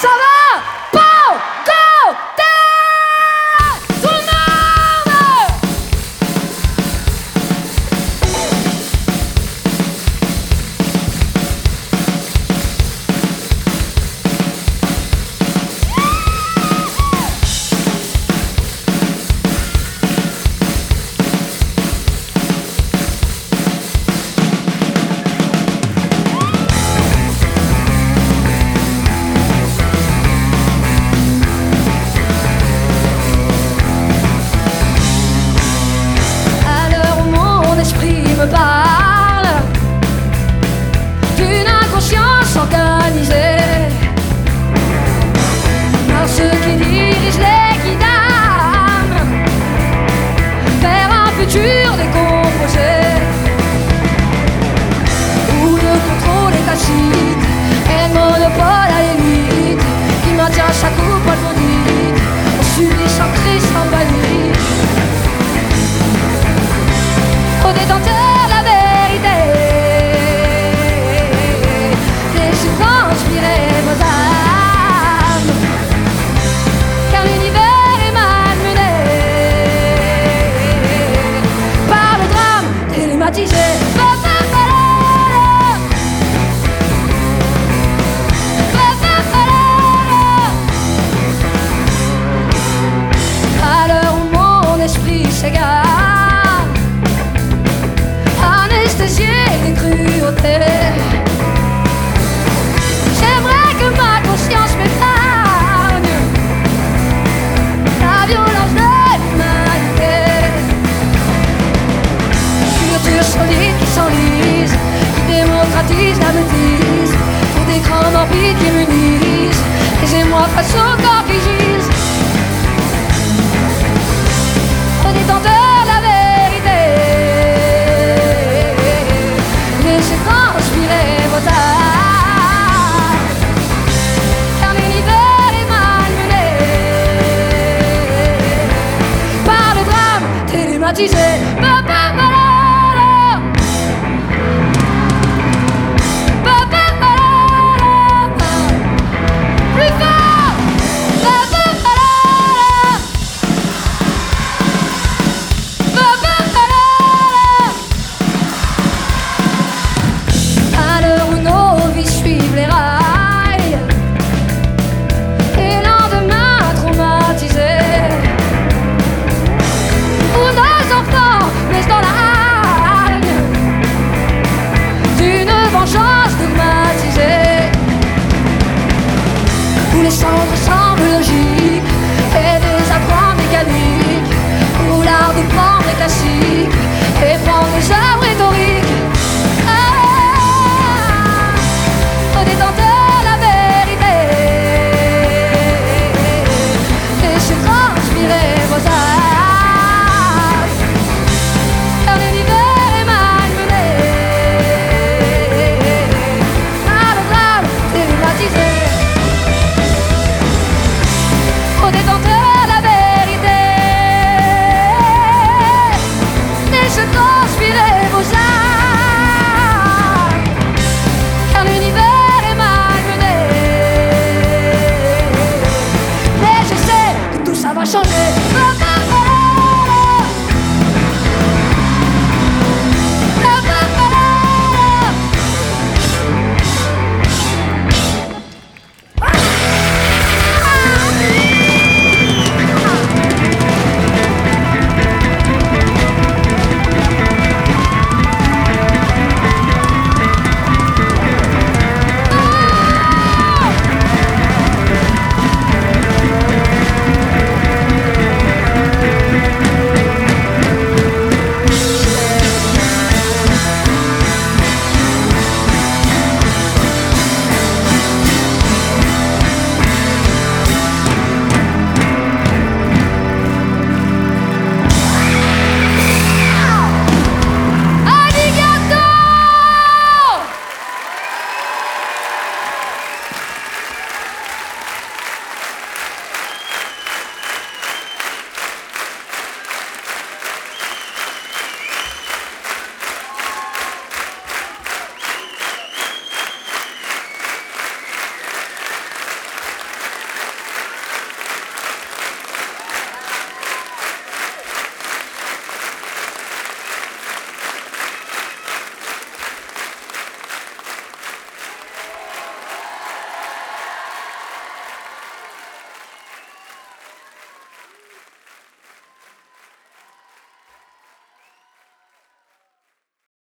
Ça va? Pau, go, terre, tout le monde! Me parle d'une inconscience organisée par ceux qui dirigent les kidams vers un futur décomposé où le contrôle est tacite et le monopole à l'élite qui maintient chaque coup poil maudite on subit chaque crise sans panique au détenteur à l'heure où mon esprit s'égare, anesthésié des cruautés, j'aimerais que ma conscience m'épargne la violence de l'humanité. Culture solide qui s'enlise, qui démocratise la bêtise, pour des grands morbides qui immunisent les émois face au corps qui gisent. Au détenteur la vérité, laissez transpirer vos âmes, car l'univers est malmené par le drame télématisé. Les cendres semblent logiques.